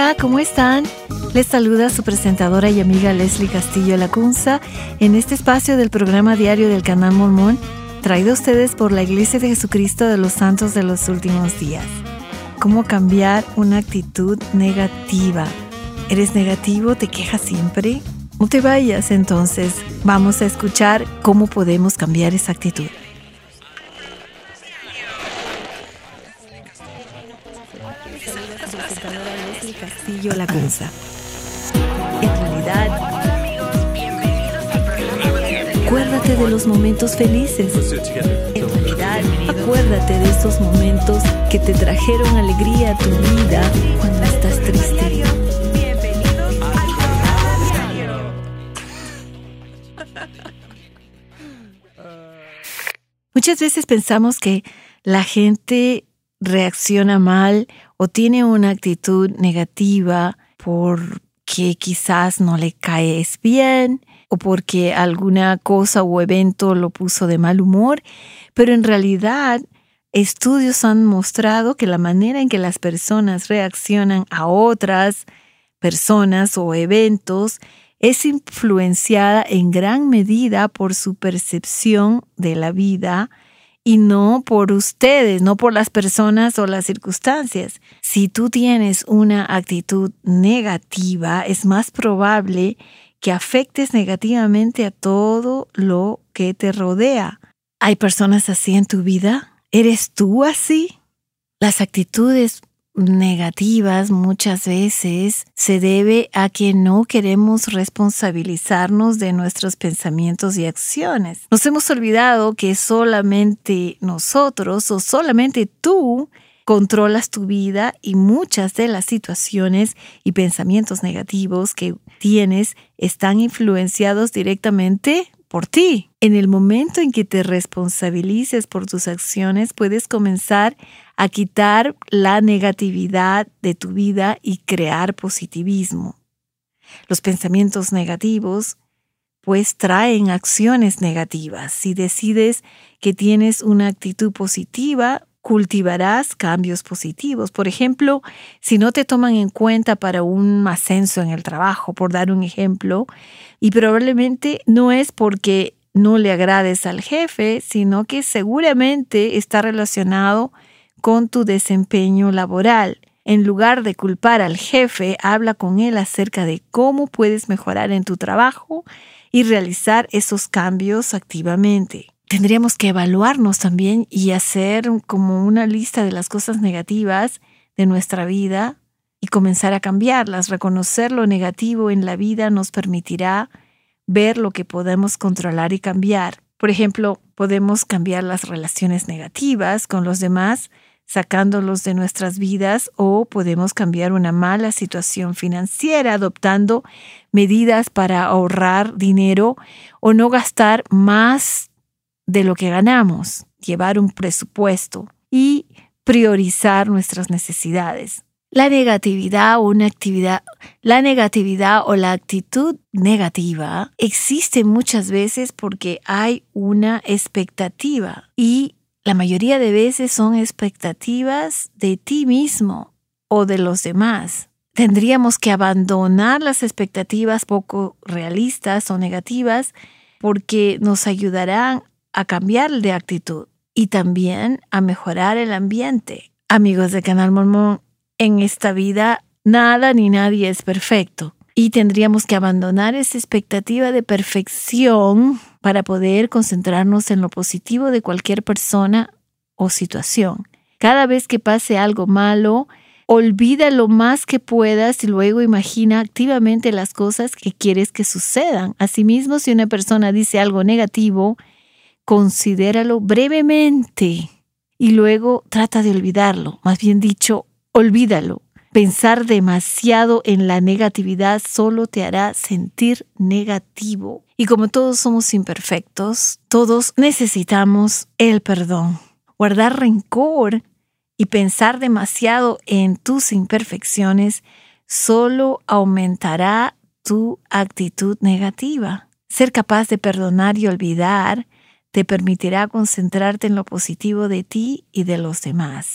Hola, ¿cómo están? Les saluda su presentadora y amiga Leslie Castillo Lacunza en este espacio del programa diario del Canal Mormón, traído a ustedes por la Iglesia de Jesucristo de los Santos de los Últimos Días. ¿Cómo cambiar una actitud negativa? ¿Eres negativo? ¿Te quejas siempre? No te vayas, entonces. Vamos a escuchar cómo podemos cambiar esa actitud. Castillo Lacunza. En realidad, acuérdate de los momentos felices. En realidad, acuérdate de esos momentos que te trajeron alegría a tu vida cuando estás triste. Muchas veces pensamos que la gente reacciona mal o tiene una actitud negativa porque quizás no le caes bien o porque alguna cosa o evento lo puso de mal humor, pero en realidad estudios han mostrado que la manera en que las personas reaccionan a otras personas o eventos es influenciada en gran medida por su percepción de la vida y no por ustedes, no por las personas o las circunstancias. Si tú tienes una actitud negativa, es más probable que afectes negativamente a todo lo que te rodea. ¿Hay personas así en tu vida? ¿Eres tú así? Las actitudes negativas muchas veces se debe a que no queremos responsabilizarnos de nuestros pensamientos y acciones. Nos hemos olvidado que solamente nosotros o solamente tú controlas tu vida y muchas de las situaciones y pensamientos negativos que tienes están influenciados directamente por ti. En el momento en que te responsabilices por tus acciones, puedes comenzar a quitar la negatividad de tu vida y crear positivismo. Los pensamientos negativos, pues, traen acciones negativas. Si decides que tienes una actitud positiva, cultivarás cambios positivos. Por ejemplo, si no te toman en cuenta para un ascenso en el trabajo, por dar un ejemplo, y probablemente no es porque no le agrades al jefe, sino que seguramente está relacionado con tu desempeño laboral. En lugar de culpar al jefe, habla con él acerca de cómo puedes mejorar en tu trabajo y realizar esos cambios activamente. Tendríamos que evaluarnos también y hacer como una lista de las cosas negativas de nuestra vida y comenzar a cambiarlas. Reconocer lo negativo en la vida nos permitirá ver lo que podemos controlar y cambiar. Por ejemplo, podemos cambiar las relaciones negativas con los demás, sacándolos de nuestras vidas, o podemos cambiar una mala situación financiera adoptando medidas para ahorrar dinero o no gastar más de lo que ganamos, llevar un presupuesto y priorizar nuestras necesidades. La negatividad o la actitud negativa existe muchas veces porque hay una expectativa y la mayoría de veces son expectativas de ti mismo o de los demás. Tendríamos que abandonar las expectativas poco realistas o negativas porque nos ayudarán a cambiar de actitud y también a mejorar el ambiente. Amigos de Canal Mormón, en esta vida nada ni nadie es perfecto y tendríamos que abandonar esa expectativa de perfección para poder concentrarnos en lo positivo de cualquier persona o situación. Cada vez que pase algo malo, olvida lo más que puedas y luego imagina activamente las cosas que quieres que sucedan. Asimismo, si una persona dice algo negativo, considéralo brevemente y luego trata de olvidarlo. Más bien dicho, olvídalo. Pensar demasiado en la negatividad solo te hará sentir negativo. Y como todos somos imperfectos, todos necesitamos el perdón. Guardar rencor y pensar demasiado en tus imperfecciones solo aumentará tu actitud negativa. Ser capaz de perdonar y olvidar te permitirá concentrarte en lo positivo de ti y de los demás.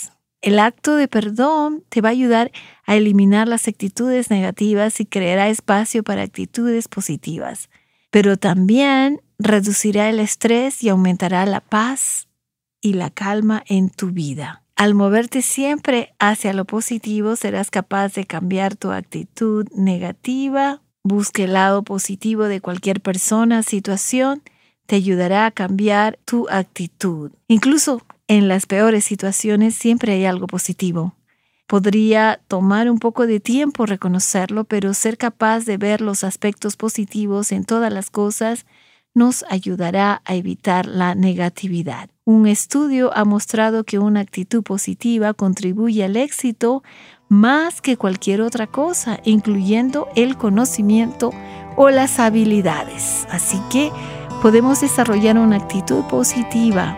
El acto de perdón te va a ayudar a eliminar las actitudes negativas y creará espacio para actitudes positivas. Pero también reducirá el estrés y aumentará la paz y la calma en tu vida. Al moverte siempre hacia lo positivo, serás capaz de cambiar tu actitud negativa. Busca el lado positivo de cualquier persona, situación, te ayudará a cambiar tu actitud. Incluso en las peores situaciones siempre hay algo positivo. Podría tomar un poco de tiempo reconocerlo, pero ser capaz de ver los aspectos positivos en todas las cosas nos ayudará a evitar la negatividad. Un estudio ha mostrado que una actitud positiva contribuye al éxito más que cualquier otra cosa, incluyendo el conocimiento o las habilidades. Así que podemos desarrollar una actitud positiva.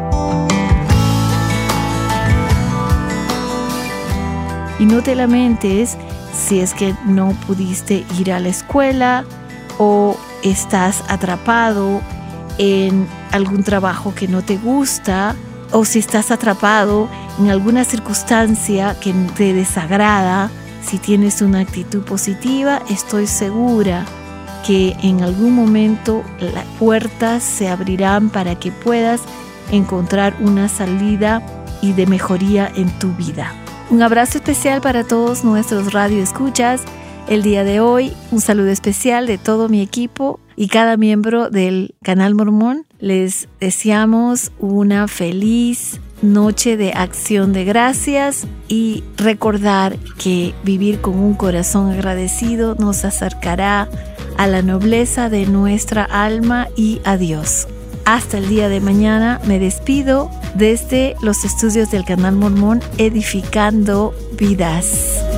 Y no te lamentes si es que no pudiste ir a la escuela o estás atrapado en algún trabajo que no te gusta, o si estás atrapado en alguna circunstancia que te desagrada. Si tienes una actitud positiva, estoy segura que en algún momento las puertas se abrirán para que puedas encontrar una salida y de mejoría en tu vida. Un abrazo especial para todos nuestros radioescuchas. El día de hoy, un saludo especial de todo mi equipo y cada miembro del Canal Mormón. Les deseamos una feliz noche de acción de gracias y recordar que vivir con un corazón agradecido nos acercará a la nobleza de nuestra alma y a Dios. Hasta el día de mañana me despido desde los estudios del Canal Mormón, edificando vidas.